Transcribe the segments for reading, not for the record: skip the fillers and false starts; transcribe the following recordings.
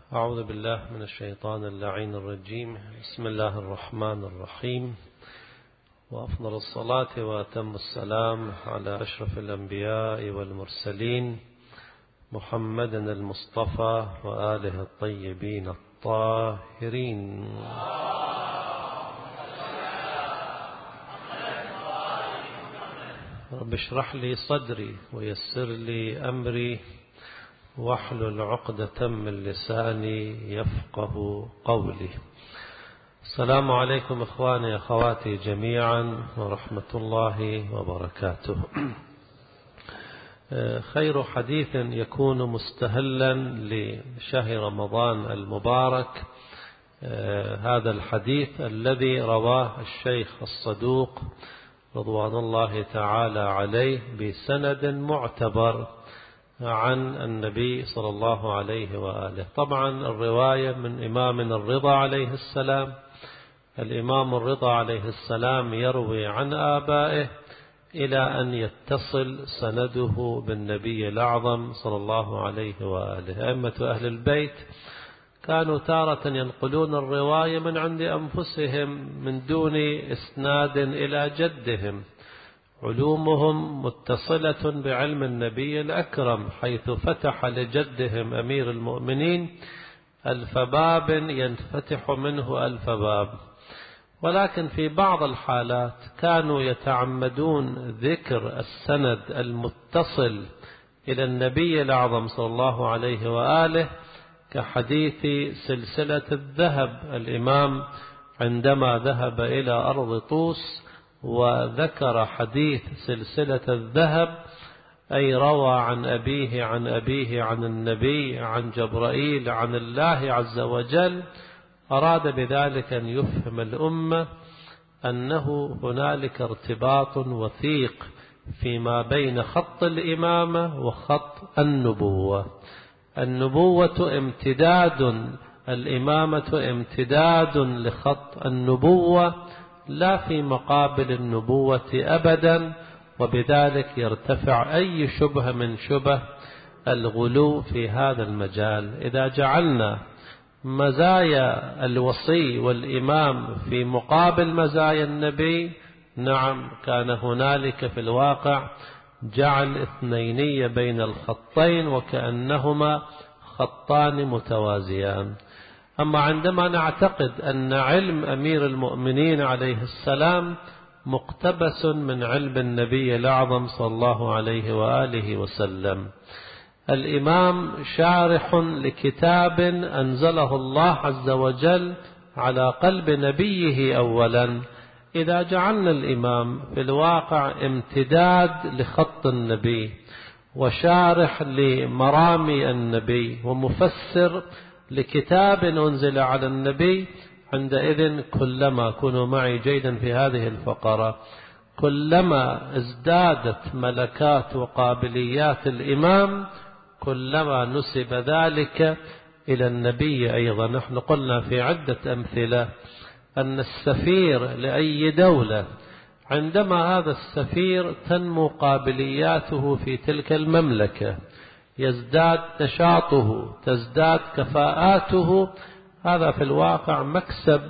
أعوذ بالله من الشيطان اللعين الرجيم. بسم الله الرحمن الرحيم، وأفضل الصلاة وأتم السلام على أشرف الأنبياء والمرسلين محمد المصطفى وآله الطيبين الطاهرين. رب اشرح لي صدري ويسر لي أمري واحلل عقدة من لساني يفقه قولي. السلام عليكم إخواني أخواتي جميعا ورحمة الله وبركاته. خير حديث يكون مستهلا لشهر رمضان المبارك هذا الحديث الذي رواه الشيخ الصدوق رضوان الله تعالى عليه بسند معتبر عن النبي صلى الله عليه وآله. طبعا الرواية من إمامنا الرضا عليه السلام. الإمام الرضا عليه السلام يروي عن آبائه إلى أن يتصل سنده بالنبي الأعظم صلى الله عليه وآله. أئمة أهل البيت كانوا تارة ينقلون الرواية من عند أنفسهم من دون إسناد إلى جدهم. علومهم متصلة بعلم النبي الأكرم، حيث فتح لجدهم أمير المؤمنين 1000 باب ينفتح منه 1000 باب. ولكن في بعض الحالات كانوا يتعمدون ذكر السند المتصل إلى النبي الأعظم صلى الله عليه وآله، كحديث سلسلة الذهب. الإمام عندما ذهب إلى أرض طوس وذكر حديث سلسلة الذهب، أي روى عن أبيه عن أبيه عن النبي عن جبرائيل عن الله عز وجل، أراد بذلك أن يفهم الأمة أنه هنالك ارتباط وثيق فيما بين خط الإمامة وخط النبوة. النبوة امتداد، الإمامة امتداد لخط النبوة، لا في مقابل النبوة أبدا. وبذلك يرتفع أي شبهة من شبه الغلو في هذا المجال. إذا جعلنا مزايا الوصي والإمام في مقابل مزايا النبي، نعم كان هنالك في الواقع جعل اثنينية بين الخطين وكأنهما خطان متوازيان. أما عندما نعتقد أن علم أمير المؤمنين عليه السلام مقتبس من علم النبي الأعظم صلى الله عليه وآله وسلم، الإمام شارح لكتاب أنزله الله عز وجل على قلب نبيه أولا. إذا جعلنا الإمام في الواقع امتداد لخط النبي وشارح لمرامي النبي ومفسر لكتاب أنزل على النبي، عندئذ كلما، كونوا معي جيدا في هذه الفقرة، كلما ازدادت ملكات وقابليات الإمام كلما نسب ذلك إلى النبي أيضا. نحن قلنا في عدة أمثلة أن السفير لأي دولة عندما هذا السفير تنمو قابلياته في تلك المملكة، يزداد نشاطه، تزداد كفاءاته، هذا في الواقع مكسب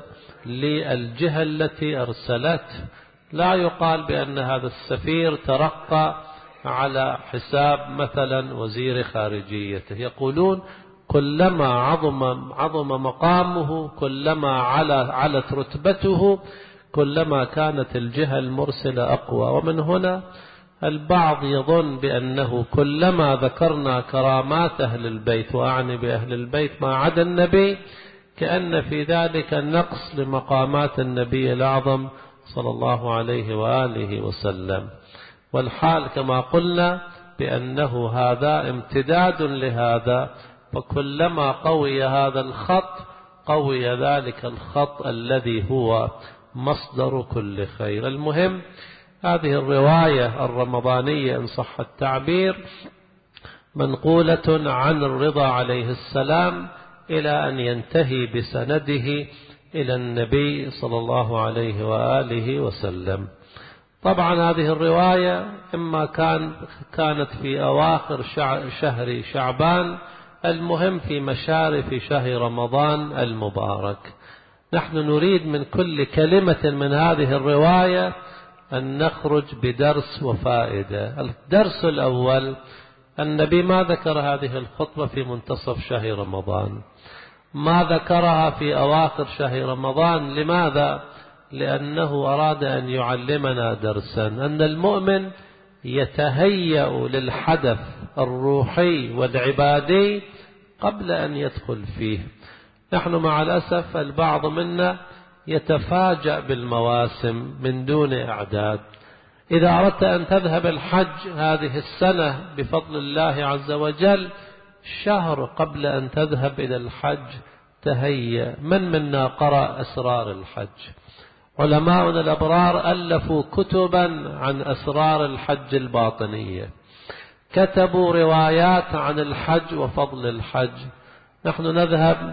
للجهة التي أرسلته. لا يقال بأن هذا السفير ترقى على حساب مثلا وزير خارجيته. يقولون كلما عظم مقامه، كلما علت رتبته، كلما كانت الجهة المرسلة أقوى. ومن هنا البعض يظن بأنه كلما ذكرنا كرامات أهل البيت، وأعني بأهل البيت ما عدا النبي، كأن في ذلك نقص لمقامات النبي الأعظم صلى الله عليه وآله وسلم. والحال كما قلنا بأنه هذا امتداد لهذا، فكلما قوي هذا الخط قوي ذلك الخط الذي هو مصدر كل خير. المهم، هذه الرواية الرمضانية إن صح التعبير منقولة عن الرضا عليه السلام إلى أن ينتهي بسنده إلى النبي صلى الله عليه وآله وسلم. طبعا هذه الرواية إما كانت في أواخر شهر شعبان المهم في مشارف شهر رمضان المبارك. نحن نريد من كل كلمة من هذه الرواية أن نخرج بدرس وفائدة. الدرس الأول: النبي ما ذكر هذه الخطبة في منتصف شهر رمضان، ما ذكرها في أواخر شهر رمضان. لماذا؟ لأنه أراد أن يعلمنا درسا، أن المؤمن يتهيأ للحدث الروحي والعبادي قبل أن يدخل فيه. نحن مع الأسف البعض منا يتفاجأ بالمواسم من دون إعداد. إذا أردت أن تذهب الحج هذه السنة بفضل الله عز وجل، شهر قبل أن تذهب إلى الحج تهيأ. من منا قرأ أسرار الحج؟ علماؤنا الأبرار ألفوا كتبا عن أسرار الحج الباطنية، كتبوا روايات عن الحج وفضل الحج. نحن نذهب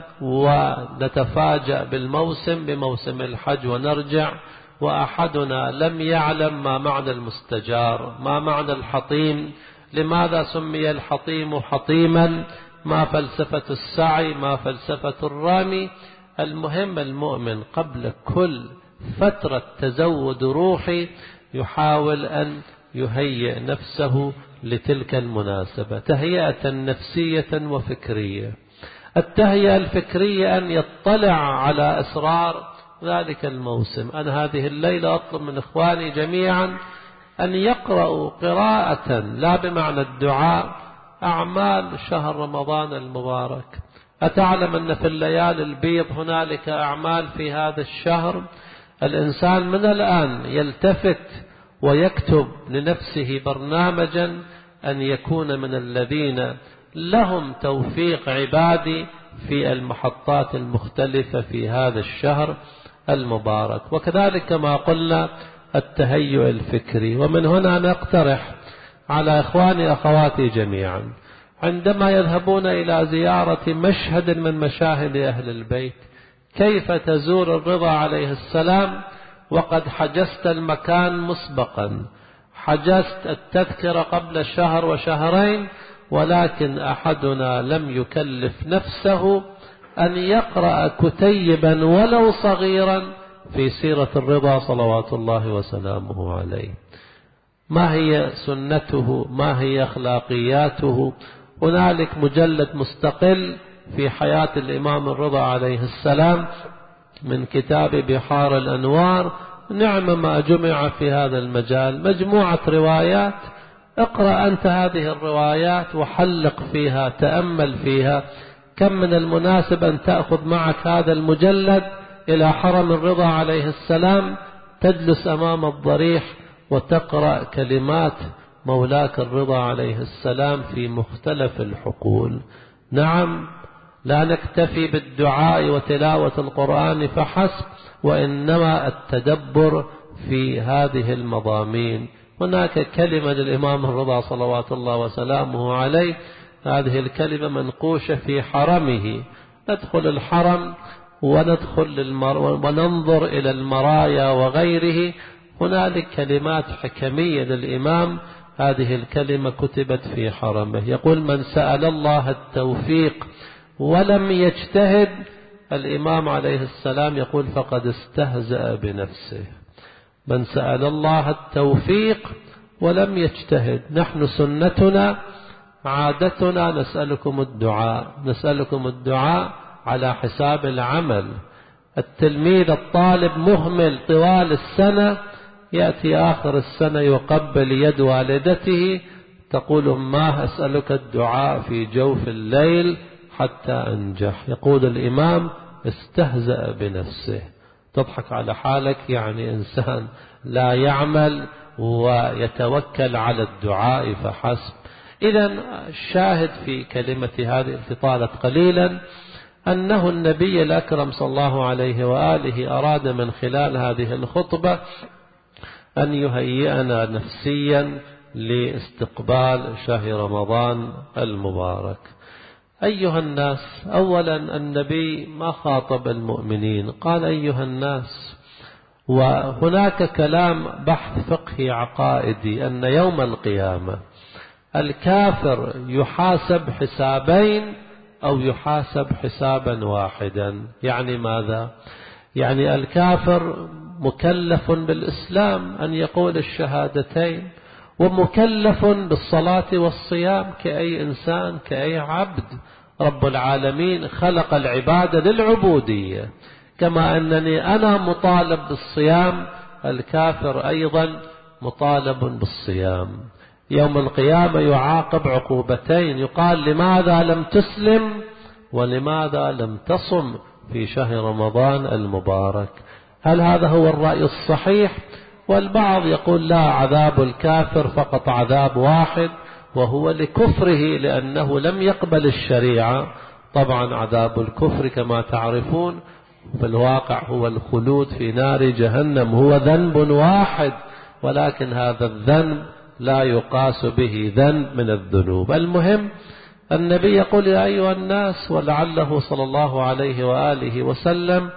ونتفاجأ بالموسم بموسم الحج ونرجع، وأحدنا لم يعلم ما معنى المستجار، ما معنى الحطيم، لماذا سمي الحطيم حطيما، ما فلسفة السعي، ما فلسفة الرامي. المهم المؤمن قبل كل فترة تزود روحي يحاول أن يهيئ نفسه لتلك المناسبة تهيئة نفسية وفكرية. التهيئة الفكرية أن يطلع على أسرار ذلك الموسم. أنا هذه الليلة أطلب من إخواني جميعا أن يقرأوا قراءة لا بمعنى الدعاء أعمال شهر رمضان المبارك. أتعلم أن في الليالي البيض هنالك أعمال في هذا الشهر؟ الإنسان من الآن يلتفت ويكتب لنفسه برنامجا أن يكون من الذين لهم توفيق عبادي في المحطات المختلفة في هذا الشهر المبارك. وكذلك ما قلنا التهيؤ الفكري. ومن هنا نقترح على إخواني أخواتي جميعا عندما يذهبون إلى زيارة مشهد من مشاهد أهل البيت، كيف تزور الرضا عليه السلام وقد حجزت المكان مسبقا، حجزت التذكرة قبل شهر وشهرين، ولكن أحدنا لم يكلف نفسه أن يقرأ كتيبا ولو صغيرا في سيرة الرضا صلوات الله وسلامه عليه. ما هي سنته؟ ما هي أخلاقياته؟ هنالك مجلد مستقل في حياة الإمام الرضا عليه السلام من كتاب بحار الأنوار، نعم ما جمع في هذا المجال، مجموعة روايات. اقرأ أنت هذه الروايات وحلق فيها، تأمل فيها. كم من المناسب أن تأخذ معك هذا المجلد إلى حرم الرضا عليه السلام، تجلس أمام الضريح وتقرأ كلمات مولاك الرضا عليه السلام في مختلف الحقول. نعم، لا نكتفي بالدعاء وتلاوة القرآن فحسب، وإنما التدبر في هذه المضامين. هناك كلمة للإمام الرضا صلوات الله وسلامه عليه، هذه الكلمة منقوشة في حرمه. ندخل الحرم وننظر إلى المرايا وغيره، هنالك كلمات حكمية للإمام، هذه الكلمة كتبت في حرمه. يقول: من سأل الله التوفيق ولم يجتهد، الإمام عليه السلام يقول: فقد استهزأ بنفسه. من سأل الله التوفيق ولم يجتهد. نحن سنتنا عادتنا نسألكم الدعاء، نسألكم الدعاء على حساب العمل. التلميذ الطالب مهمل طوال السنة، يأتي آخر السنة يقبل يد والدته، تقول: أماه أسألك الدعاء في جوف الليل حتى أنجح. يقول الإمام: استهزأ بنفسه. تضحك على حالك، يعني إنسان لا يعمل ويتوكل على الدعاء فحسب. إذن الشاهد في كلمة هذه طالت قليلا أنه النبي الأكرم صلى الله عليه وآله أراد من خلال هذه الخطبة أن يهيئنا نفسيا لاستقبال شهر رمضان المبارك. أيها الناس، أولا النبي ما خاطب المؤمنين، قال أيها الناس. وهناك كلام بحث فقهي عقائدي أن يوم القيامة الكافر يحاسب حسابين أو يحاسب حسابا واحدا. يعني ماذا؟ يعني الكافر مكلف بالإسلام أن يقول الشهادتين، ومكلف بالصلاة والصيام كأي إنسان كأي عبد. رب العالمين خلق العبادة للعبودية، كما أنني أنا مطالب بالصيام، الكافر أيضا مطالب بالصيام. يوم القيامة يعاقب عقوبتين، يقال لماذا لم تسلم ولماذا لم تصم في شهر رمضان المبارك. هل هذا هو الرأي الصحيح؟ والبعض يقول لا، عذاب الكافر فقط عذاب واحد، وهو لكفره لأنه لم يقبل الشريعة. طبعا عذاب الكفر كما تعرفون في الواقع هو الخلود في نار جهنم، هو ذنب واحد، ولكن هذا الذنب لا يقاس به ذنب من الذنوب. المهم النبي يقول يا أيها الناس، ولعله صلى الله عليه وآله وسلم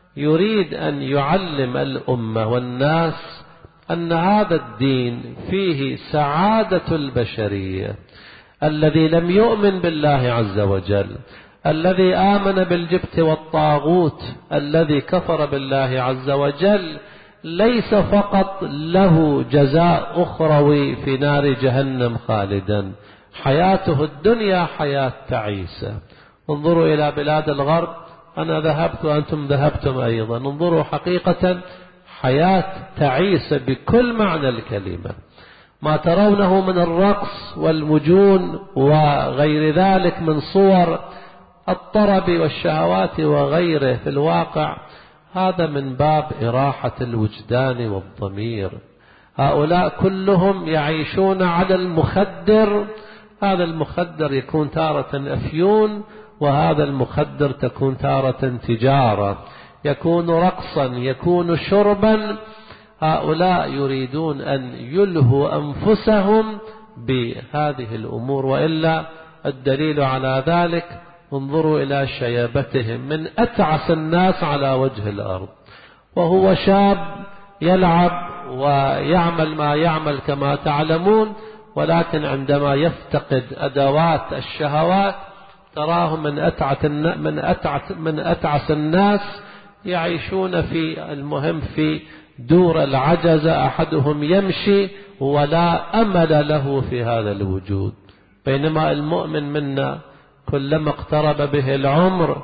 يريد أن يعلم الأمة والناس أن هذا الدين فيه سعادة البشرية. الذي لم يؤمن بالله عز وجل، الذي آمن بالجبت والطاغوت، الذي كفر بالله عز وجل، ليس فقط له جزاء أخروي في نار جهنم خالدا، حياته الدنيا حياة تعيسة. انظروا إلى بلاد الغرب، أنا ذهبت وأنتم ذهبتم أيضا، انظروا حقيقة حياة تعيسة بكل معنى الكلمة. ما ترونه من الرقص والمجون وغير ذلك من صور الطرب والشهوات وغيره، في الواقع هذا من باب إراحة الوجدان والضمير. هؤلاء كلهم يعيشون على المخدر، هذا المخدر يكون تارة أفيون، وهذا المخدر تكون تارة تجارة، يكون رقصا يكون شربا. هؤلاء يريدون أن يلهوا أنفسهم بهذه الأمور، وإلا الدليل على ذلك انظروا إلى شيابتهم. من أتعس الناس على وجه الأرض وهو شاب يلعب ويعمل ما يعمل كما تعلمون، ولكن عندما يفتقد أدوات الشهوات تراه من أتعس الناس يعيشون في المهم في دور العجزة، أحدهم يمشي ولا أمل له في هذا الوجود. بينما المؤمن منا كلما اقترب به العمر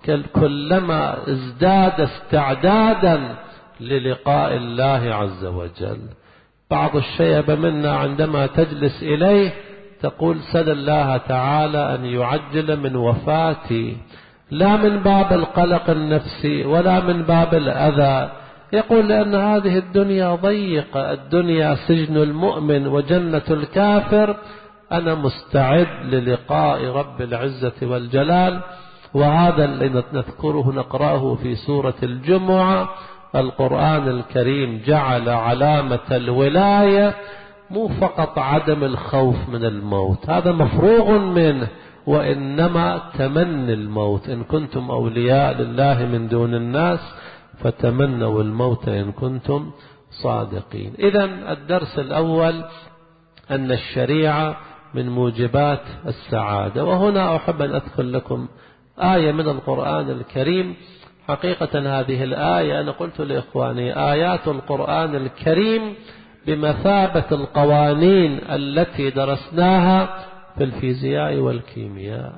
كلما ازداد استعدادا للقاء الله عز وجل. بعض الشيب منا عندما تجلس إليه تقول سل الله تعالى أن يعجل من وفاتي، لا من باب القلق النفسي ولا من باب الأذى، يقول لأن هذه الدنيا ضيقة، الدنيا سجن المؤمن وجنة الكافر، أنا مستعد للقاء رب العزة والجلال. وهذا اللي نذكره نقرأه في سورة الجمعة. القرآن الكريم جعل علامة الولاية مو فقط عدم الخوف من الموت، هذا مفروغ منه، وإنما تمني الموت. إن كنتم أولياء لله من دون الناس فتمنوا الموت إن كنتم صادقين. إذن الدرس الأول أن الشريعة من موجبات السعادة. وهنا أحب أن أذكر لكم آية من القرآن الكريم. حقيقة هذه الآية أنا قلت لإخواني آيات القرآن الكريم بمثابة القوانين التي درسناها في الفيزياء والكيمياء.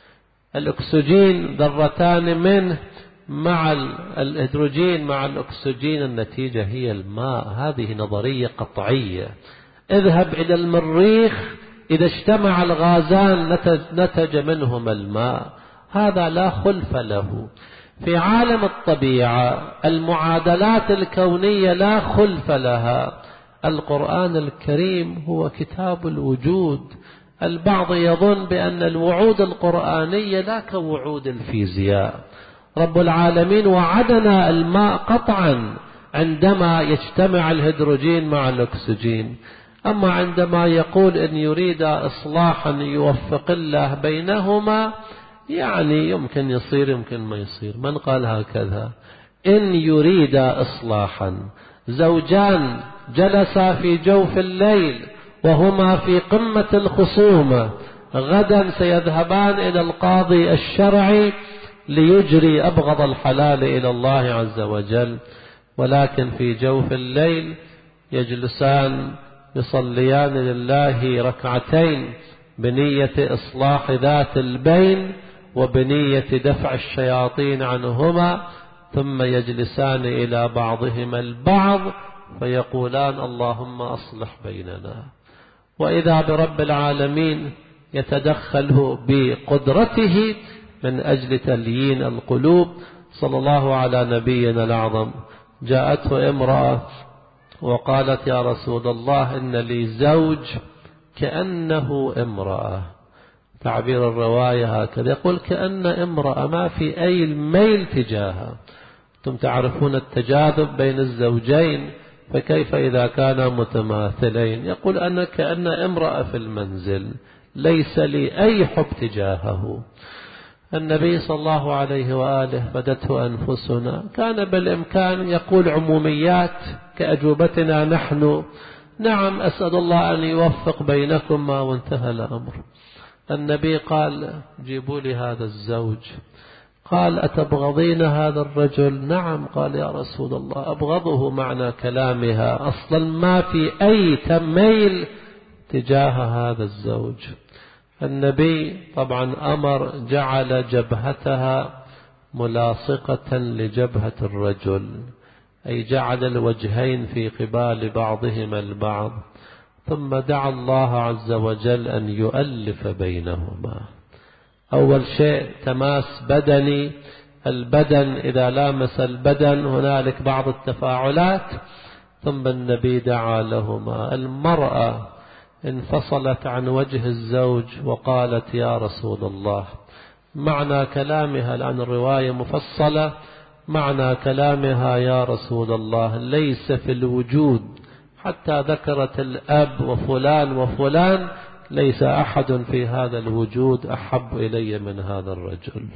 الأكسجين ذرتان منه مع الهيدروجين مع الأكسجين النتيجة هي الماء، هذه نظرية قطعية. اذهب إلى المريخ إذا اجتمع الغازان نتج منهما الماء، هذا لا خلف له. في عالم الطبيعة المعادلات الكونية لا خلف لها. القرآن الكريم هو كتاب الوجود. البعض يظن بأن الوعود القرآنية لا كوعود الفيزياء. رب العالمين وعدنا الماء قطعا عندما يجتمع الهيدروجين مع الأكسجين، أما عندما يقول إن يريد إصلاحا يوفق الله بينهما، يعني يمكن يصير يمكن ما يصير. من قال هكذا؟ إن يريد إصلاحا، زوجان جلسا في جوف الليل وهما في قمة الخصومة، غدا سيذهبان إلى القاضي الشرعي ليجري أبغض الحلال إلى الله عز وجل، ولكن في جوف الليل يجلسان يصليان لله ركعتين بنية إصلاح ذات البين وبنية دفع الشياطين عنهما، ثم يجلسان إلى بعضهما البعض فيقولان اللهم أصلح بيننا، وإذا برب العالمين يتدخل بقدرته من أجل تليين القلوب. صلى الله على نبينا الأعظم. جاءته امرأة وقالت يا رسول الله إن لي زوج كأنه امرأة، تعبير الرواية هكذا، يقول كأن امرأة، ما في أي ميل تجاهها. أنتم تعرفون التجاذب بين الزوجين، فكيف إذا كانا متماثلين؟ يقول أنا كأن امرأة في المنزل، ليس لي أي حب تجاهه. النبي صلى الله عليه وآله بدته أنفسنا، كان بالإمكان يقول عموميات كأجوبتنا نحن، نعم أسأل الله أن يوفق بينكما، وانتهى الأمر. النبي قال جيبوا لي هذا الزوج. قال أتبغضين هذا الرجل؟ نعم. قال يا رسول الله أبغضه، معنى كلامها أصلا ما في أي تميل تجاه هذا الزوج. النبي طبعا أمر جعل جبهتها ملاصقة لجبهة الرجل، أي جعل الوجهين في قبال بعضهما البعض، ثم دعا الله عز وجل أن يؤلف بينهما. أول شيء تماس بدني، البدن إذا لامس البدن هنالك بعض التفاعلات، ثم النبي دعا لهما. المرأة انفصلت عن وجه الزوج وقالت يا رسول الله، معنى كلامها الآن الرواية مفصلة، معنى كلامها يا رسول الله ليس في الوجود، حتى ذكرت الأب وفلان وفلان، ليس أحد في هذا الوجود أحب إلي من هذا الرجل.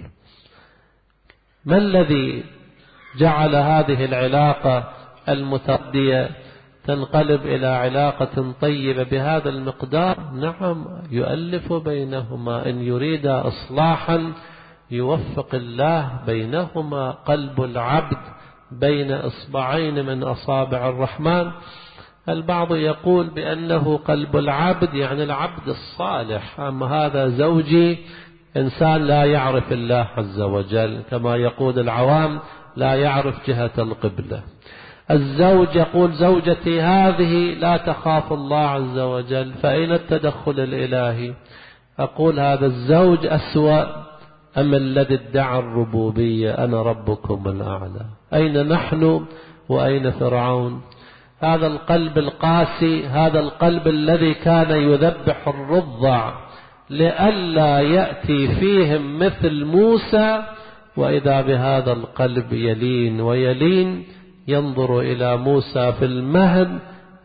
ما الذي جعل هذه العلاقة المتردية تنقلب إلى علاقة طيبة بهذا المقدار؟ نعم يؤلف بينهما، إن يريد إصلاحا يوفق الله بينهما. قلب العبد بين إصبعين من أصابع الرحمن. البعض يقول بأنه قلب العبد يعني العبد الصالح، أما هذا زوجي إنسان لا يعرف الله عز وجل، كما يقول العوام لا يعرف جهة القبلة. الزوج يقول زوجتي هذه لا تخاف الله عز وجل، فأين التدخل الإلهي؟ أقول هذا الزوج أسوأ أم الذي ادعى الربوبية أنا ربكم الأعلى؟ أين نحن وأين فرعون؟ هذا القلب القاسي، هذا القلب الذي كان يذبح الرضع لئلا يأتي فيهم مثل موسى، وإذا بهذا القلب يلين ويلين، ينظر إلى موسى في المهد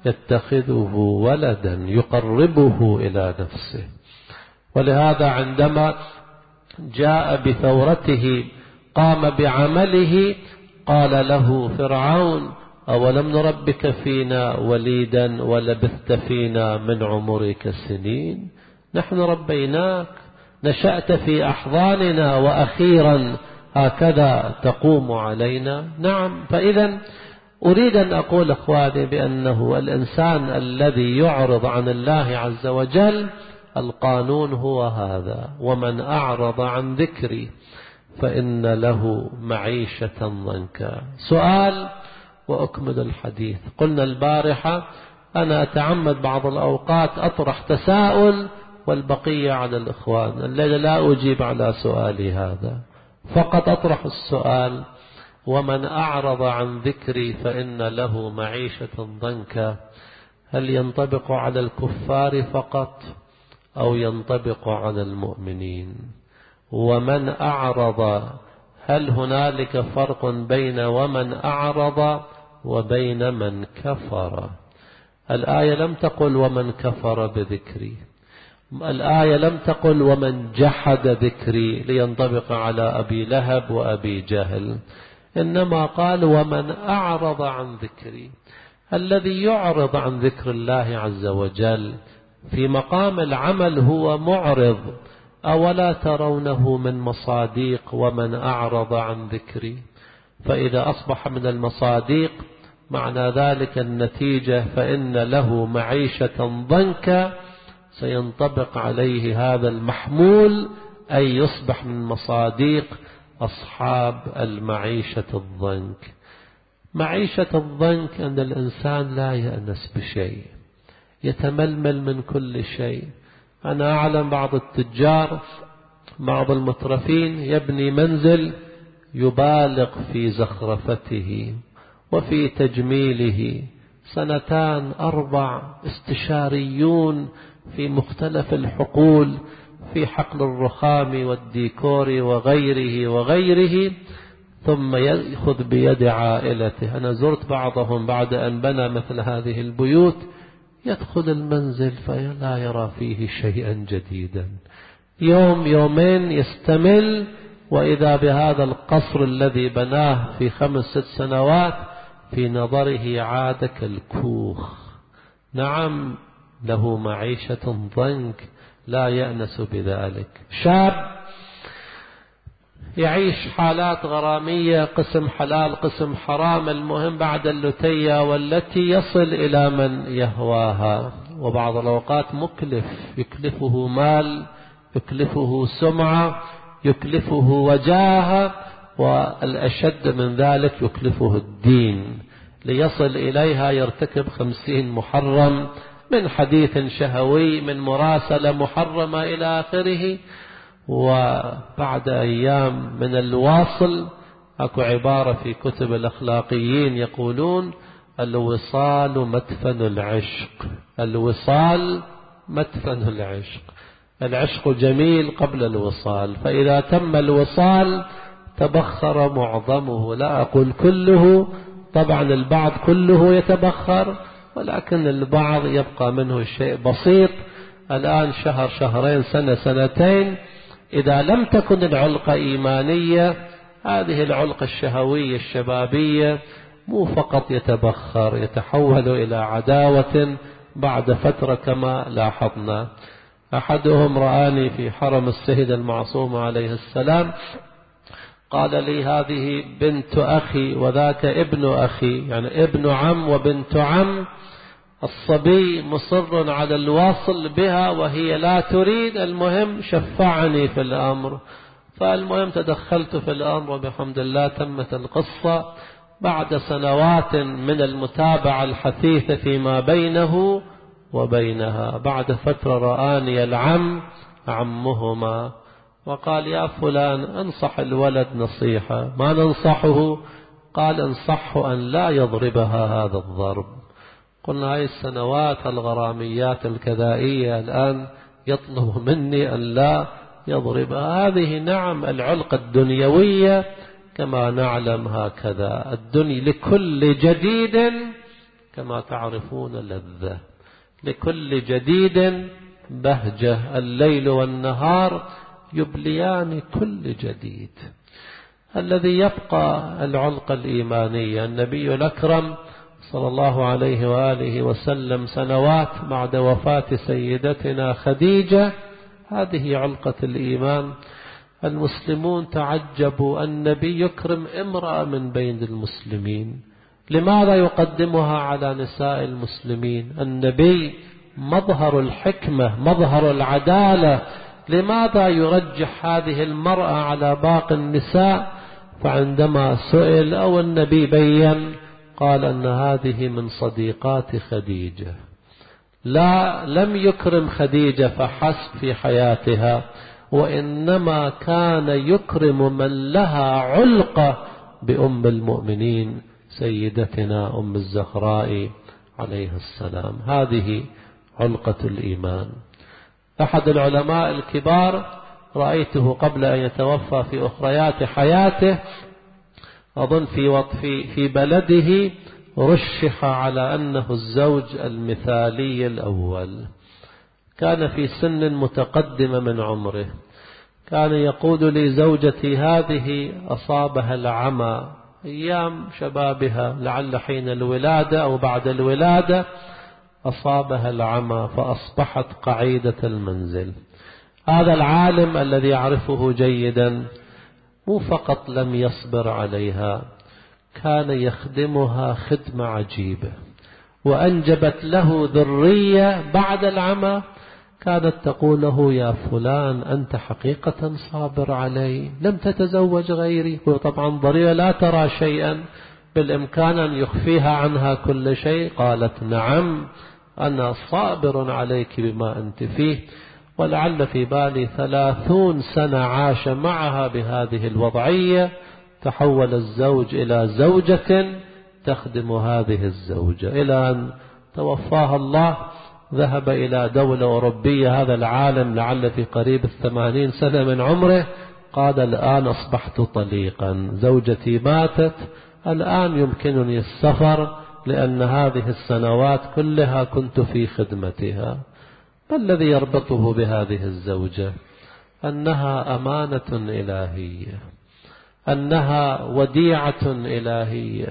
يتخذه ولدا يقربه إلى نفسه. ولهذا عندما جاء بثورته قام بعمله، قال له فرعون أولم نربك فينا وليدا ولبثت فينا من عمرك سنين؟ نحن ربيناك، نشأت في أحضاننا، وأخيرا هكذا تقوم علينا. نعم. فإذا أريد أن أقول أخواني بأنه الإنسان الذي يعرض عن الله عز وجل القانون هو هذا: ومن أعرض عن ذكري فإن له معيشة ضنكا. سؤال وأكمل الحديث. قلنا البارحة أنا أتعمد بعض الأوقات أطرح تساؤل والبقية على الإخوان. الليلة لا أجيب على سؤالي هذا، فقط أطرح السؤال: ومن أعرض عن ذكري فإن له معيشة ضنكا، هل ينطبق على الكفار فقط أو ينطبق على المؤمنين؟ ومن أعرض، هل هنالك فرق بين ومن أعرض وبين من كفر؟ الآية لم تقل ومن كفر بذكري، الآية لم تقل ومن جحد ذكري لينطبق على أبي لهب وأبي جهل، إنما قال ومن أعرض عن ذكري. الذي يعرض عن ذكر الله عز وجل في مقام العمل هو معرض. أولا ترونه من مصاديق ومن أعرض عن ذكري. فإذا أصبح من المصاديق معنى ذلك النتيجة فإن له معيشة ضنكا، سينطبق عليه هذا المحمول أي يصبح من مصاديق أصحاب المعيشة الضنك. معيشة الضنك أن الإنسان لا يأنس بشيء، يتململ من كل شيء. أنا أعلم بعض التجار، بعض المترفين يبني منزل يبالغ في زخرفته وفي تجميله، 2 4 استشاريون في مختلف الحقول، في حقل الرخام والديكور وغيره، ثم يأخذ بيد عائلته. أنا زرت بعضهم بعد أن بنى مثل هذه البيوت، يدخل المنزل فلا يرى فيه شيئا جديدا، يوم يومين يستمل، وإذا بهذا القصر الذي بناه في 5 6 سنوات في نظره عاد كالكوخ. نعم، له معيشة ضنك لا يأنس بذلك. شاب يعيش حالات غرامية، قسم حلال قسم حرام، المهم بعد اللتية والتي يصل إلى من يهواها. وبعض الأوقات مكلف، يكلفه مال، يكلفه سمعة، يكلفه وجاهة، والأشد من ذلك يكلفه الدين. ليصل إليها يرتكب 50 محرم، من حديث شهوي، من مراسلة محرمة إلى آخره. وبعد أيام من الواصل، أكو عبارة في كتب الأخلاقيين يقولون الوصال مدفن العشق. الوصال مدفن العشق. العشق جميل قبل الوصال، فإذا تم الوصال تبخر معظمه، لا أقول كله، طبعا البعض كله يتبخر، ولكن البعض يبقى منه شيء بسيط. الآن شهر شهرين سنة سنتين، إذا لم تكن العلقة إيمانية، هذه العلقة الشهوية الشبابية مو فقط يتبخر، يتحول إلى عداوة بعد فترة كما لاحظنا. أحدهم رآني في حرم السيد المعصوم عليه السلام، قال لي هذه بنت أخي وذاك ابن أخي، يعني ابن عم وبنت عم، الصبي مصر على الواصل بها وهي لا تريد. المهم شفعني في الأمر، فالمهم تدخلت في الأمر، وبحمد الله تمت القصة بعد سنوات من المتابعة الحثيثة فيما بينه وبينها. بعد فترة رآني العم عمهما وقال يا فلان انصح الولد نصيحة. ما ننصحه؟ قال انصحه أن لا يضربها هذا الضرب. قلنا هاي السنوات الغراميات الكذائية الآن يطلب مني أن لا يضربها. هذه نعم العلقة الدنيوية كما نعلم هكذا. الدنيا لكل جديد كما تعرفون لذة، لكل جديد بهجة. الليل والنهار يبليان كل جديد. الذي يبقى العلقة الإيمانية. النبي الأكرم صلى الله عليه وآله وسلم سنوات بعد وفاة سيدتنا خديجة، هذه علقة الإيمان. المسلمون تعجبوا، النبي يكرم امرأة من بين المسلمين، لماذا يقدمها على نساء المسلمين؟ النبي مظهر الحكمة، مظهر العدالة، لماذا يرجح هذه المرأة على باقي النساء؟ فعندما سئل أو النبي بين، قال أن هذه من صديقات خديجة. لم يكرم خديجة فحسب في حياتها، وإنما كان يكرم من لها علقة بأم المؤمنين سيدتنا أم الزهراء عليه السلام. هذه علقة الإيمان. أحد العلماء الكبار رأيته قبل أن يتوفى في أخريات حياته، أظن في بلده، رشح على أنه الزوج المثالي الأول. كان في سن متقدمة من عمره. كان يقول لي زوجتي هذه أصابها العمى أيام شبابها، لعل حين الولادة أو بعد الولادة، أصابها العمى فأصبحت قعيدة المنزل. هذا العالم الذي يعرفه جيدا مو فقط لم يصبر عليها، كان يخدمها خدمة عجيبة، وأنجبت له ذرية بعد العمى كانت تقول له: يا فلان أنت حقيقة صابر علي، لم تتزوج غيري. وطبعا ضرية لا ترى شيئا، بالإمكان أن يخفيها عنها كل شيء. قالت: نعم، أنا صابر عليك بما أنت فيه. ولعل في بالي 30 سنة عاش معها بهذه الوضعية، تحول الزوج إلى زوجة تخدم هذه الزوجة إلى أن توفاها الله. ذهب إلى دولة أوروبية هذا العالم لعل في قريب 80 سنة من عمره، قال: الآن أصبحت طليقا، زوجتي ماتت، الآن يمكنني السفر لأن هذه السنوات كلها كنت في خدمتها. ما الذي يربطه بهذه الزوجة؟ أنها أمانة إلهية، أنها وديعة إلهية.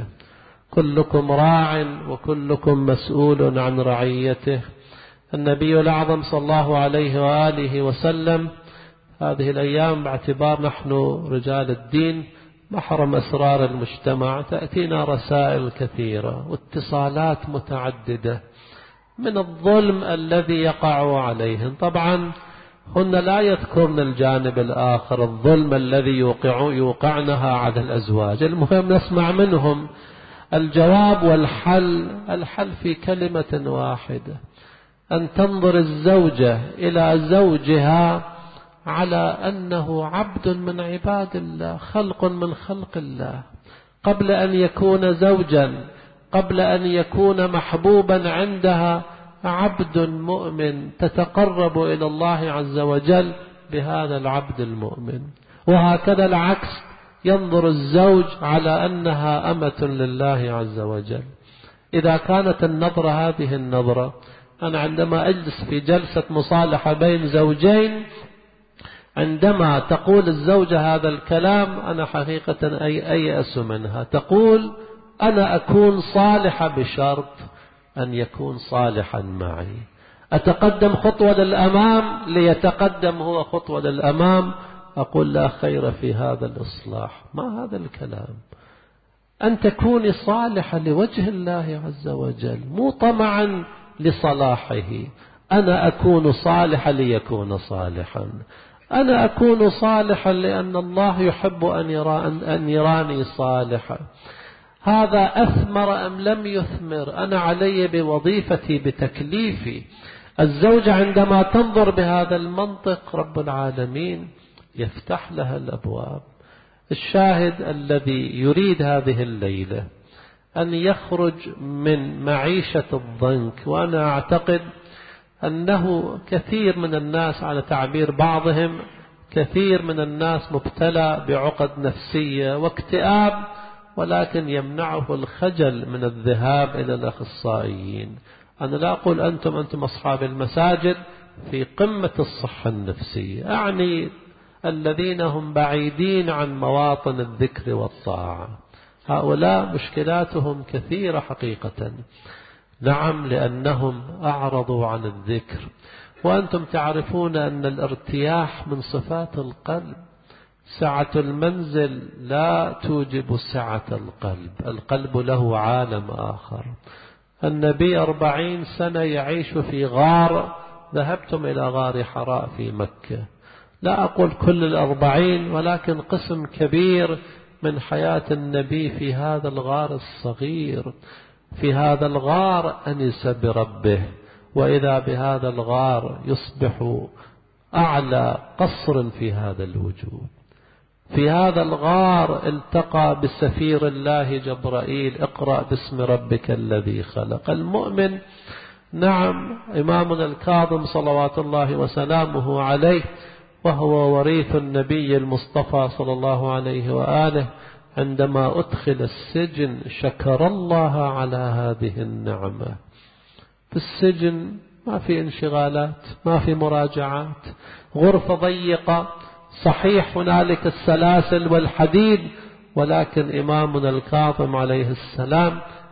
كلكم راع وكلكم مسؤول عن رعيته. النبي الأعظم صلى الله عليه وآله وسلم هذه الأيام باعتبار نحن رجال الدين محرم أسرار المجتمع، تأتينا رسائل كثيرة واتصالات متعددة من الظلم الذي يقع عليهم. طبعا هن لا يذكرن الجانب الآخر، الظلم الذي يوقعنها على الأزواج. المهم نسمع منهم الجواب والحل. الحل في كلمة واحدة: أن تنظر الزوجة إلى زوجها على أنه عبد من عباد الله، خلق من خلق الله، قبل أن يكون زوجا، قبل أن يكون محبوبا عندها، عبد مؤمن تتقرب إلى الله عز وجل بهذا العبد المؤمن. وهكذا العكس، ينظر الزوج على أنها أمة لله عز وجل. إذا كانت النظرة هذه النظرة، أنا عندما أجلس في جلسة مصالحة بين زوجين، عندما تقول الزوجة هذا الكلام أنا حقيقة أيأس منها. تقول: أنا أكون صالحة بشرط أن يكون صالحا معي، أتقدم خطوة للأمام ليتقدم هو خطوة للأمام. أقول: لا خير في هذا الإصلاح. ما هذا الكلام؟ أن تكوني صالحة لوجه الله عز وجل، مو طمعا لصلاحه. أنا أكون صالحة ليكون صالحا، أنا أكون صالحا لأن الله يحب أن يراني صالحا. هذا أثمر أم لم يثمر؟ أنا علي بوظيفتي بتكليفي. الزوجة عندما تنظر بهذا المنطق رب العالمين يفتح لها الأبواب. الشاهد الذي يريد هذه الليلة أن يخرج من معيشة الضنك، وأنا أعتقد أنه كثير من الناس على تعبير بعضهم كثير من الناس مبتلى بعقد نفسية واكتئاب، ولكن يمنعه الخجل من الذهاب إلى الأخصائيين. أنا لا أقول أنتم أصحاب المساجد في قمة الصحة النفسية، أعني الذين هم بعيدين عن مواطن الذكر والطاعة. هؤلاء مشكلاتهم كثيرة حقيقة. نعم، لأنهم أعرضوا عن الذكر. وأنتم تعرفون أن الارتياح من صفات القلب. سعة المنزل لا توجب سعة القلب، القلب له عالم آخر. النبي 40 سنة يعيش في غار، ذهبتم إلى غار حراء في مكة، لا أقول كل 40 ولكن قسم كبير من حياة النبي في هذا الغار الصغير. في هذا الغار أنس بربه، وإذا بهذا الغار يصبح أعلى قصر في هذا الوجود. في هذا الغار التقى بسفير الله جبرائيل: اقرأ باسم ربك الذي خلق. المؤمن، نعم، إمامنا الكاظم صلوات الله وسلامه عليه وهو وريث النبي المصطفى صلى الله عليه وآله، عندما أدخل السجن شكر الله على هذه النعمة. في السجن ما في انشغالات، ما في مراجعات، غرفة ضيقة، صحيح هنالك السلاسل والحديد، ولكن إمامنا الكاظم عليه السلام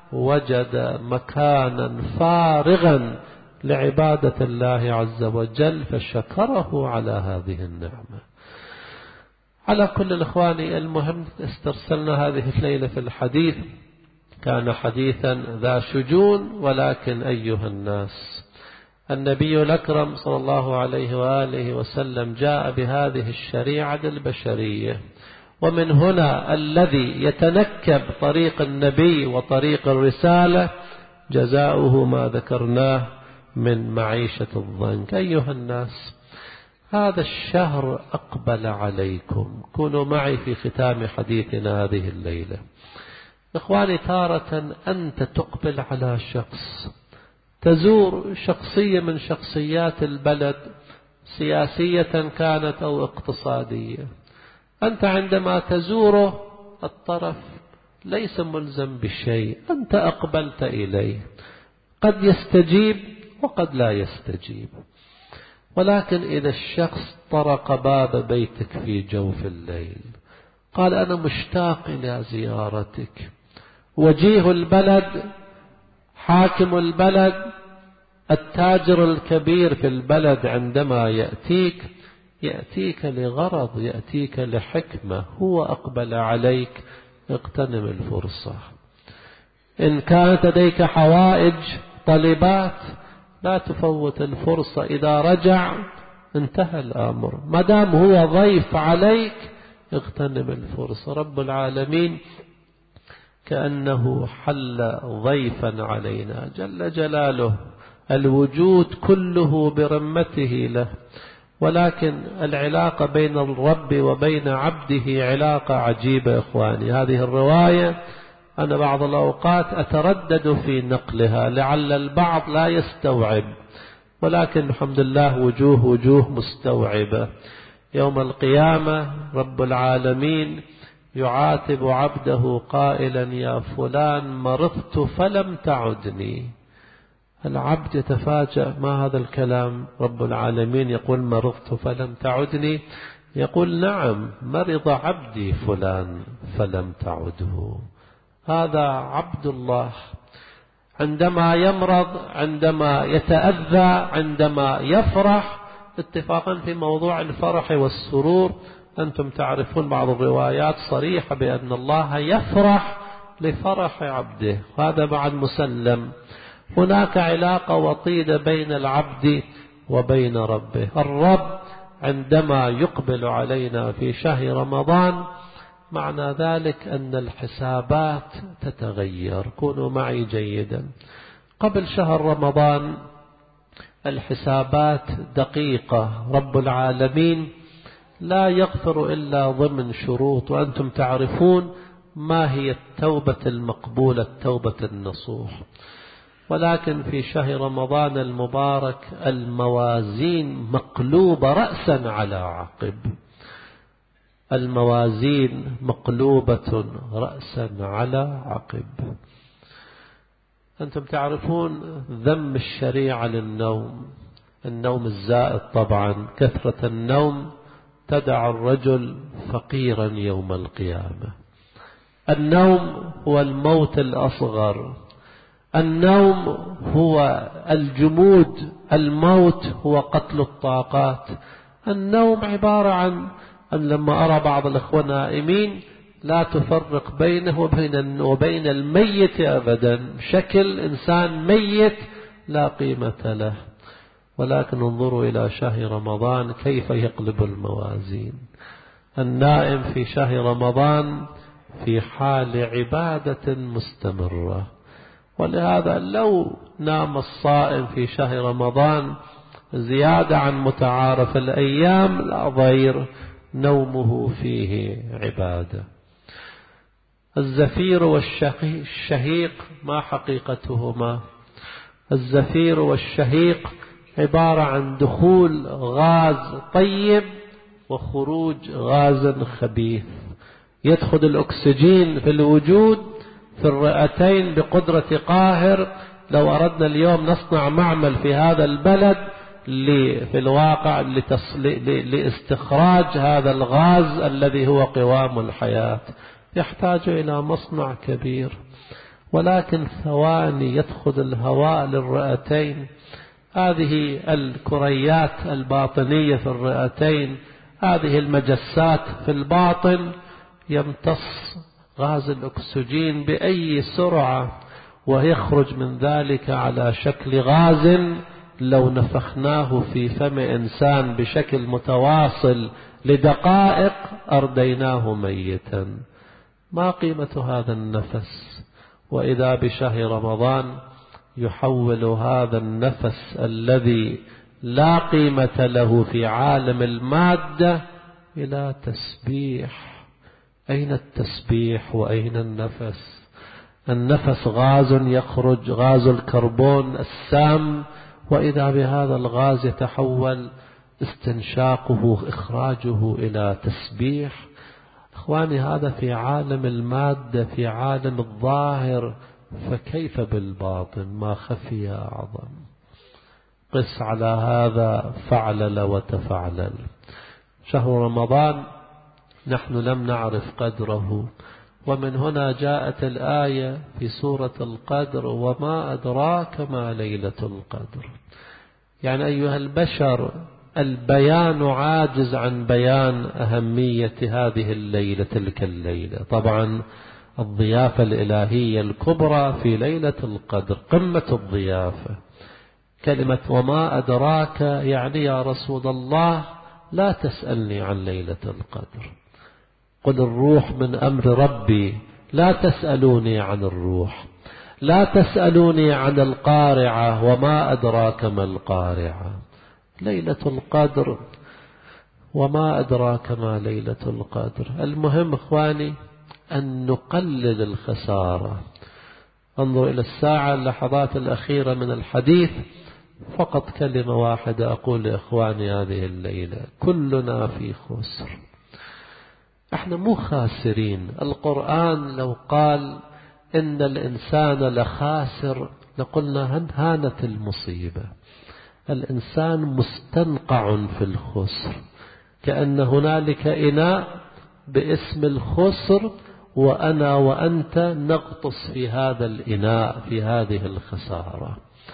وجد مكانا فارغا لعبادة الله عز وجل فشكره على هذه النعمة. على كل الإخوان، المهم استرسلنا هذه الليلة في الحديث، كان حديثا ذا شجون، ولكن أيها الناس، النبي الأكرم صلى الله عليه وآله وسلم جاء بهذه الشريعة البشرية، ومن هنا الذي يتنكب طريق النبي وطريق الرسالة جزاؤه ما ذكرناه من معيشة الضنك. أيها الناس، هذا الشهر أقبل عليكم، كونوا معي في ختام حديثنا هذه الليلة. إخواني، تارة أنت تقبل على شخص، تزور شخصية من شخصيات البلد، سياسية كانت أو اقتصادية، أنت عندما تزوره الطرف ليس ملزم بشيء، أنت أقبلت إليه، قد يستجيب وقد لا يستجيب، ولكن إذا الشخص طرق باب بيتك في جوف الليل، قال أنا مشتاق إلى زيارتك، وجيه البلد، حاكم البلد، التاجر الكبير في البلد، عندما يأتيك لغرض، يأتيك لحكمة، هو أقبل عليك، اغتنم الفرصة. إن كانت لديك حوائج، طلبات، لا تفوت الفرصة، إذا رجع انتهى الأمر، مدام هو ضيف عليك اغتنم الفرصة. رب العالمين كأنه حل ضيفا علينا جل جلاله، الوجود كله برمته له، ولكن العلاقة بين الرب وبين عبده علاقة عجيبة. إخواني، هذه الرواية أنا بعض الأوقات أتردد في نقلها لعل البعض لا يستوعب، ولكن الحمد لله وجوه مستوعبة. يوم القيامة رب العالمين يعاتب عبده قائلا يا فلان مرضت فلم تعدني. العبد يتفاجأ، ما هذا الكلام؟ رب العالمين يقول مرضت فلم تعدني، يقول نعم مرض عبدي فلان فلم تعده. هذا عبد الله عندما يمرض، عندما يتأذى، عندما يفرح، اتفاقا في موضوع الفرح والسرور، أنتم تعرفون بعض الروايات صريحة بأن الله يفرح لفرح عبده، هذا بعد مسلم. هناك علاقة وطيدة بين العبد وبين ربه. الرب عندما يقبل علينا في شهر رمضان، معنى ذلك أن الحسابات تتغير. كونوا معي جيدا، قبل شهر رمضان الحسابات دقيقة، رب العالمين لا يغفر إلا ضمن شروط، وأنتم تعرفون ما هي التوبة المقبولة، التوبة النصوح. ولكن في شهر رمضان المبارك الموازين مقلوبة رأسا على عقب، الموازين مقلوبة رأسا على عقب. أنتم تعرفون ذم الشريعة للنوم، النوم الزائد طبعا، كثرة النوم تدع الرجل فقيرا يوم القيامة. النوم هو الموت الأصغر، النوم هو الجمود، الموت هو قتل الطاقات. النوم عبارة عن أن لما أرى بعض الأخوة نائمين لا تفرق بينه وبين الميت أبدا، شكل إنسان ميت لا قيمة له. ولكن انظروا إلى شهر رمضان كيف يقلب الموازين. النائم في شهر رمضان في حال عبادة مستمرة، ولهذا لو نام الصائم في شهر رمضان زيادة عن متعارف الأيام لا ضير، نومه فيه عبادة. الزفير والشهيق ما حقيقتهما؟ الزفير والشهيق عبارة عن دخول غاز طيب وخروج غاز خبيث. يدخل الأكسجين في الوجود في الرئتين بقدرة قاهر. لو أردنا اليوم نصنع معمل في هذا البلد في الواقع لاستخراج هذا الغاز الذي هو قوام الحياة، يحتاج إلى مصنع كبير. ولكن ثواني يدخل الهواء للرئتين، هذه الكريات الباطنية في الرئتين، هذه المجسات في الباطن، يمتص غاز الأكسجين بأي سرعة ويخرج من ذلك على شكل غاز لو نفخناه في فم إنسان بشكل متواصل لدقائق أرديناه ميتا. ما قيمة هذا النفس؟ وإذا بشهر رمضان يحول هذا النفس الذي لا قيمة له في عالم المادة إلى تسبيح. أين التسبيح وأين النفس؟ النفس غاز يخرج، غاز الكربون السام، وإذا بهذا الغاز يتحول استنشاقه إخراجه إلى تسبيح. إخواني، هذا في عالم المادة، في عالم الظاهر، فكيف بالباطن؟ ما خفي أعظم. قس على هذا فعلل وتفعلل. شهر رمضان نحن لم نعرف قدره، ومن هنا جاءت الآية في سورة القدر: وما أدراك ما ليلة القدر. يعني أيها البشر، البيان عاجز عن بيان أهمية هذه الليلة، تلك الليلة. طبعا الضيافة الإلهية الكبرى في ليلة القدر قمة الضيافة. كلمة وما أدراك يعني يا رسول الله لا تسألني عن ليلة القدر، قل الروح من أمر ربي، لا تسألوني عن الروح، لا تسألوني عن القارعة، وما أدراك ما القارعة. ليلة القدر، وما أدراك ما ليلة القدر. المهم إخواني أن نقلل الخسارة. انظر إلى الساعة، اللحظات الأخيرة من الحديث، فقط كلمة واحدة أقول لإخواني هذه الليلة: كلنا في خسر. احنا مو خاسرين. القرآن لو قال إن الإنسان لخاسر لقلنا هانت المصيبة. الإنسان مستنقع في الخسر، كأن هنالك إناء باسم الخسر، وأنا وأنت نغطس في هذا الإناء، في هذه الخسارة.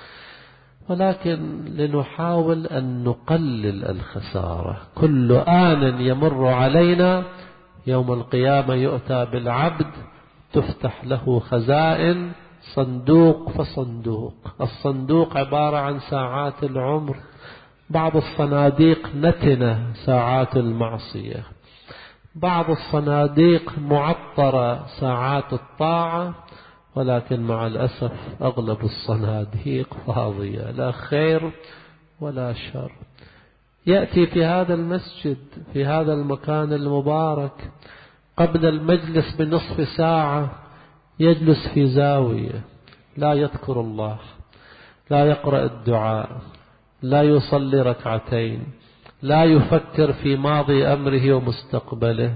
ولكن لنحاول أن نقلل الخسارة. كل آن يمر علينا يوم القيامة يؤتى بالعبد تفتح له خزائن صندوق فصندوق. الصندوق عبارة عن ساعات العمر، بعض الصناديق نتنة ساعات المعصية، بعض الصناديق معطرة ساعات الطاعة، ولكن مع الأسف أغلب الصناديق فاضية، لا خير ولا شر. يأتي في هذا المسجد، في هذا المكان المبارك، قبل المجلس بنصف ساعة يجلس في زاوية، لا يذكر الله، لا يقرأ الدعاء، لا يصلي ركعتين، لا يفكر في ماضي أمره ومستقبله.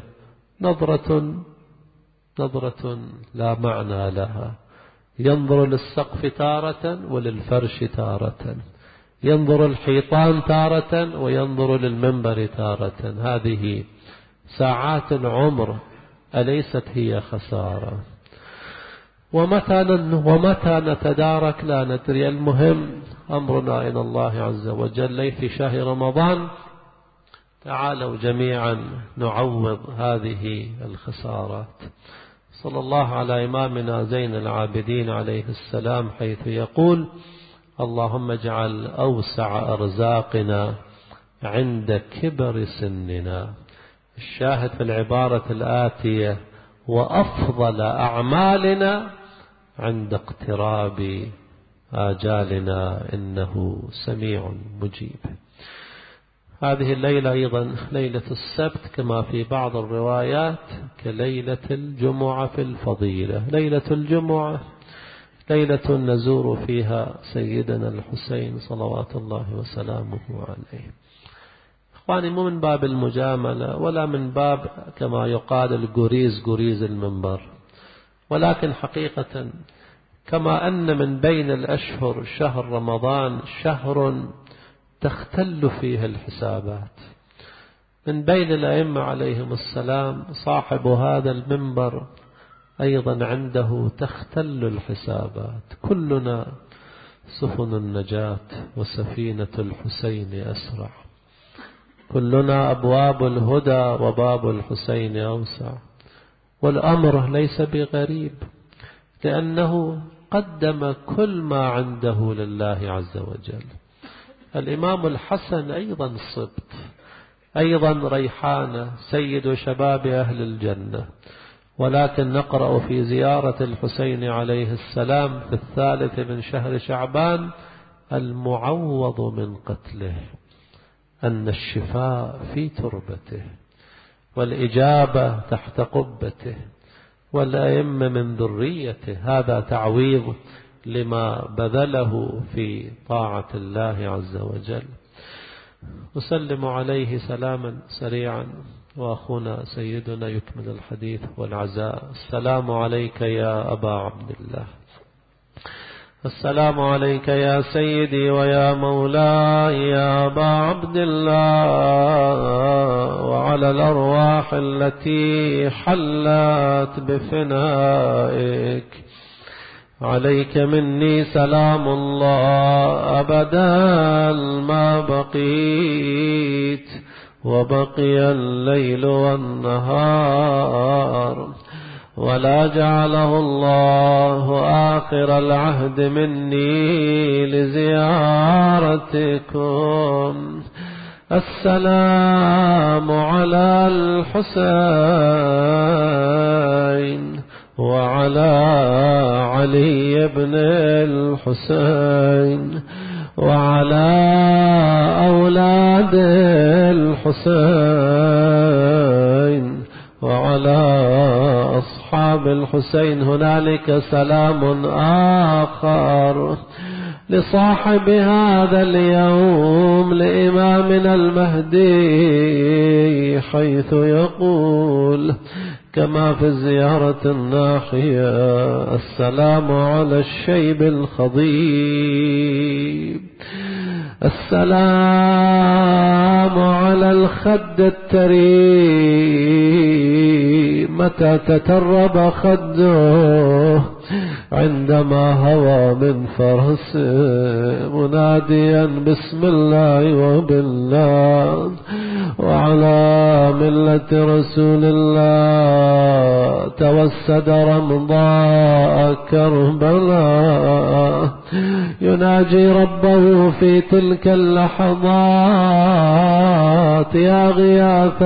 نظرة لا معنى لها. ينظر للسقف تارة وللفرش تارة، ينظر الحيطان تارة وينظر للمنبر تارة. هذه ساعات العمر، أليست هي خسارة؟ ومتى نتدارك لا ندري. المهم أمرنا إلى الله عز وجل في شهر رمضان. تعالوا جميعا نعوض هذه الخسارات. صلى الله على إمامنا زين العابدين عليه السلام، حيث يقول: اللهم اجعل أوسع أرزاقنا عند كبر سننا. الشاهد في العبارة الآتية: وأفضل أعمالنا عند اقتراب آجالنا إنه سميع مجيب. هذه الليلة أيضا ليلة السبت، كما في بعض الروايات كليلة الجمعة في الفضيلة. ليلة الجمعة ليلة نزور فيها سيدنا الحسين صلوات الله وسلامه عليه. إخواني، مو من باب المجاملة ولا من باب كما يقال القريز المنبر، ولكن حقيقة كما أن من بين الأشهر شهر رمضان شهر تختل فيه الحسابات. من بين الأئمة عليهم السلام صاحب هذا المنبر أيضا عنده تختل الحسابات. كلنا سفن النجاة وسفينة الحسين أسرع، كلنا أبواب الهدى وباب الحسين أوسع. والأمر ليس بغريب، لأنه قدم كل ما عنده لله عز وجل. الإمام الحسن أيضا صبت، أيضا ريحانة، سيد شباب أهل الجنة، ولكن نقرأ في زيارة الحسين عليه السلام في 3 من شهر شعبان: المعوض من قتله أن الشفاء في تربته، والإجابة تحت قبته، والأئمة من ذريته. هذا تعويض لما بذله في طاعة الله عز وجل. أسلم عليه سلاما سريعا، وأخونا سيدنا يكمل الحديث والعزاء. السلام عليك يا أبا عبد الله. السلام عليك يا سيدي ويا مولاي يا أبا عبد الله، وعلى الأرواح التي حلت بفنائك. عليك مني سلام الله أبدا ما بقيت، وبقي الليل والنهار، ولا جعله الله آخر العهد مني لزيارتكم. السلام على الحسين وعلى علي بن الحسين وعلى أولاد الحسين وعلى أصحاب الحسين. هنالك سلام آخر لصاحب هذا اليوم، لإمامنا المهدي، حيث يقول كما في الزيارة الناحية: السلام على الشيب الخضيب، السلام على الخد التريم، متى تترب خده عندما هوى من فرس، مناديا بسم الله وبالله وعلى ملة رسول الله، توسد رمضاء كربلاء، يناجي ربه في تلك اللحظات: يا غياث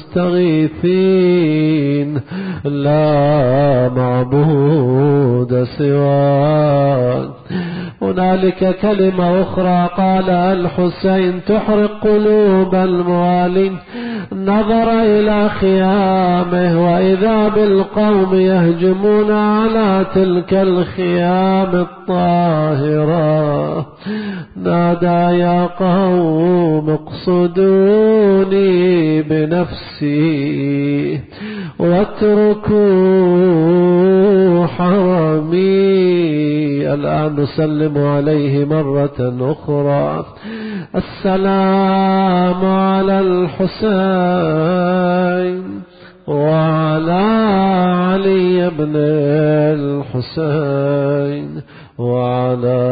المستغيثين، لا معبود سواك. هنالك كلمة أخرى قالها الحسين تحرق قلوب الموالين: نظر إلى خيامه وإذا بالقوم يهجمون على تلك الخيام الطاهرة، نادى: يا قوم اقصدوني بنفسي واتركوا حرمي. الآن نسلم عليه مرة أخرى: السلام على الحسين وعلى علي بن الحسين وعلى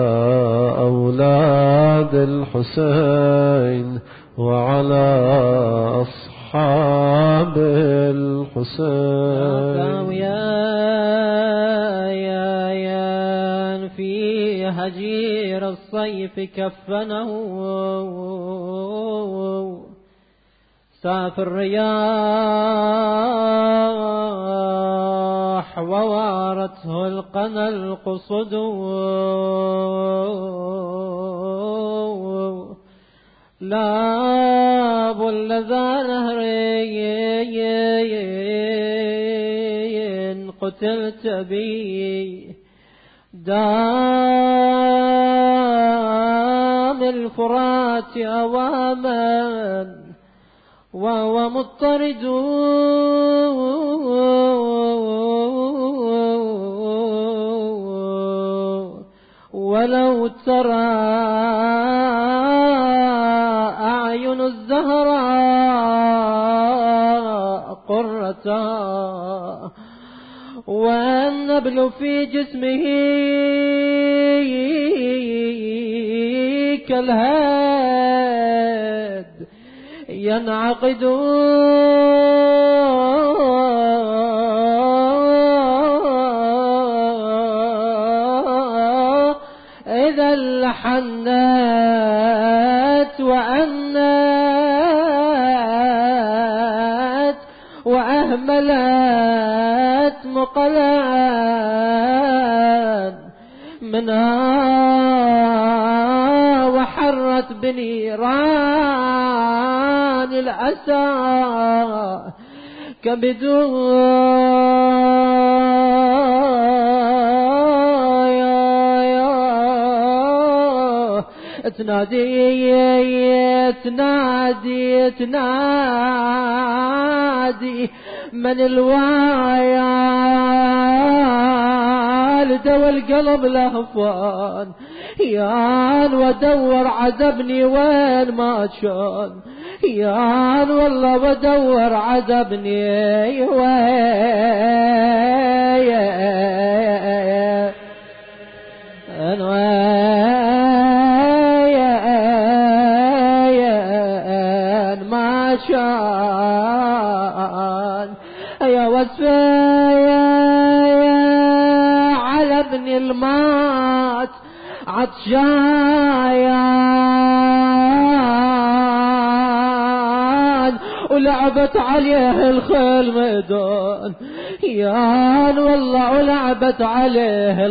أولاد الحسين وعلى أصحاب الحسين. يا في هجير الصيف كفنه، ساف الرياح ووارته القنا القصد، لا بل ذا نهرين قتلت بي، دام الفرات أواما وهو مضطرد، ولو ترى أعين الزهراء قرتا والنبل في جسمه كالهاد ينعقد إذا الحنات وأنات وأهملت مقلان منها وحرت بنيران الأسى تنادي من الوعيال دوا القلب لهفان يان ودور عذبني وين ما كان يان والله ودور عذبني وين ما كان يا وسفيا على ابن المات عطشان ولعبت عليه الخيل ميدان يان والله ولعبت عليه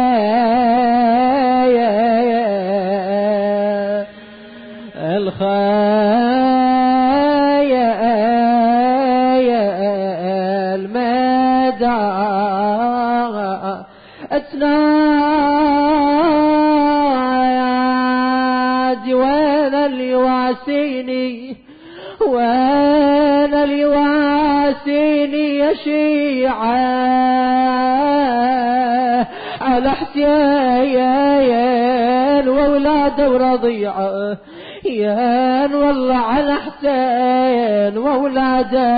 الميدان اتنادي وين اللي واسيني وين اللي واسيني يا شيعة على حسين وولاده ورضيعه يان والله على حسين وولاده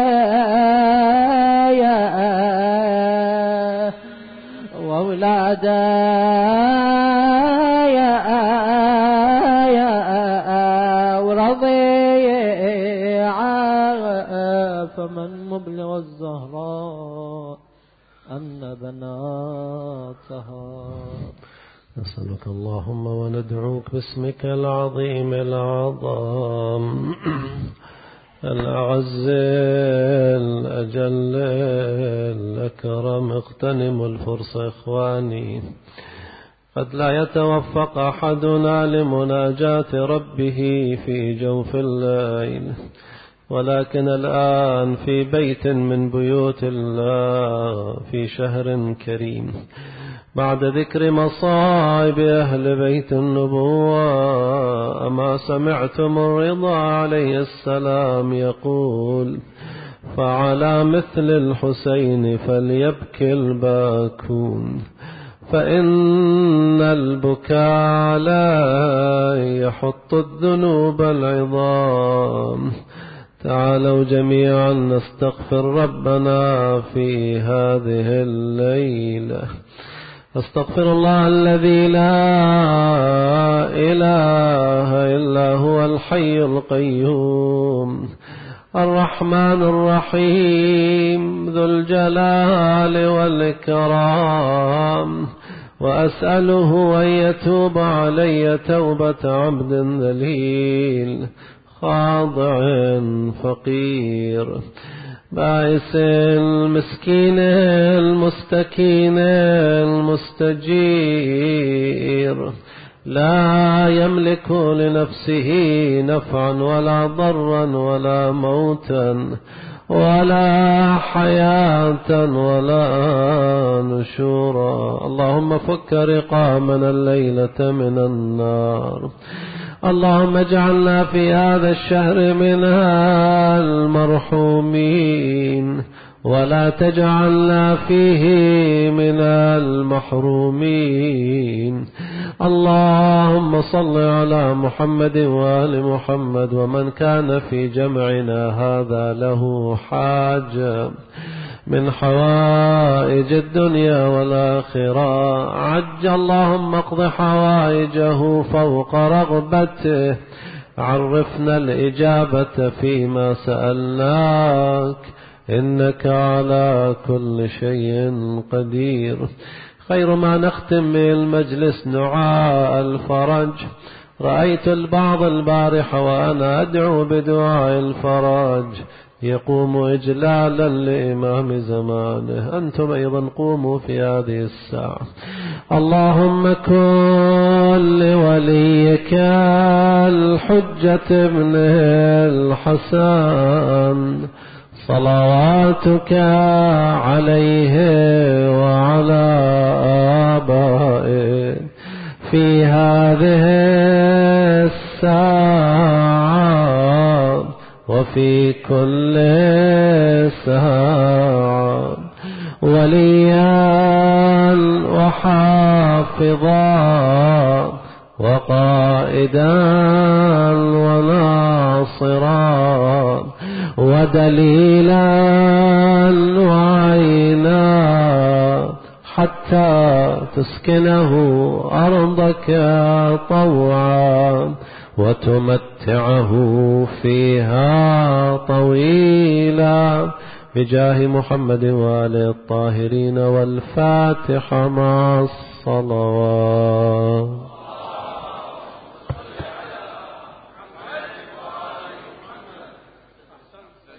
ورضيعه فمن مبلغ الزهراء أن بناتها. نسألك اللهم وندعوك باسمك العظيم الأعظم الأعز الأجل الأكرم. اغتنموا الفرصة إخواني، قد لا يتوفق أحدنا لمناجاة ربه في جوف الليل، ولكن الآن في بيت من بيوت الله في شهر كريم، بعد ذكر مصائب أهل بيت النبوة، أما سمعتم الرضا عليه السلام يقول: فعلى مثل الحسين فليبكي الباكون، فإن البكاء لا يحط الذنوب العظام. تعالوا جميعا نستغفر ربنا في هذه الليلة. أستغفر الله الذي لا إله إلا هو الحي القيوم الرحمن الرحيم ذو الجلال والإكرام، وأسأله أن يتوب علي توبة عبد ذليل خاضع فقير، بائس المسكين المستكين المستجير، لا يملك لنفسه نفعا ولا ضرا ولا موتا ولا حياة ولا نشورا. اللهم فك رقابنا الليلة من النار. اللهم اجعلنا في هذا الشهر من المرحومين، ولا تجعلنا فيه من المحرومين. اللهم صل على محمد وآل محمد، ومن كان في جمعنا هذا له حاجة من حوائج الدنيا والآخرة، عجل اللهم اقض حوائجه فوق رغبته، عرفنا الإجابة فيما سألناك، إنك على كل شيء قدير. خير ما نختم به المجلس دعاء الفرج. رأيت البعض البارحة وأنا أدعو بدعاء الفرج يقوم إجلالا لإمام زمانه، أنتم أيضا قوموا في هذه الساعة. اللهم كن لوليك الحجة ابن الحسن صلواتك عليه وعلى آبائه في هذه الساعة وفي كل ساعة، وليا وحافظا وقائدا وناصرا ودليلا وعينا، حتى تسكنه أرضك طوعا وتمتعه فيها طويلا، بجاه محمد وآله الطاهرين. والفاتحة مع الصلوات.